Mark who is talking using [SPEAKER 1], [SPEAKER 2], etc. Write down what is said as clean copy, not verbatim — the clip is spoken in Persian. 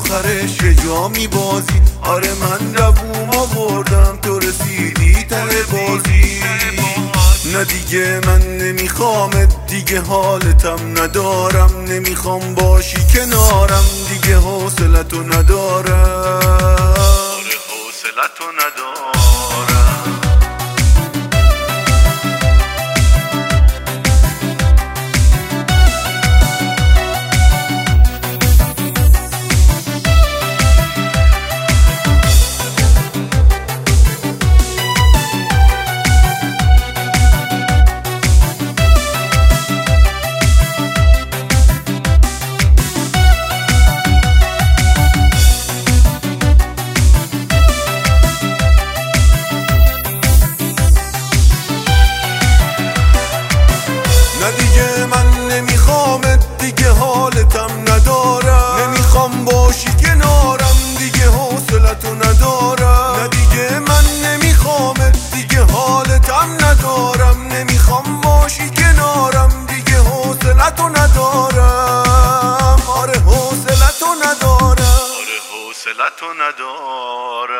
[SPEAKER 1] آخرش یه جا میبازی. آره من رووم آوردم تو رسیدی ته بازی. نه دیگه من نمیخوامت، دیگه حالتم ندارم، نمیخوام باشی کنارم، دیگه حوصلتو ندارم. آره حوصلتو ندارم. نه دیگه من نمیخوامت، دیگه حالتم ندارم، نمیخوام باشی کنارم، دیگه حوصلتو ندارم. نه دیگه من نمیخوامت، دیگه حالتم ندارم، نمیخوام باشی کنارم، دیگه حوصلتو ندارم. آره حوصلتو ندارم. آره حوصلتو ندارم.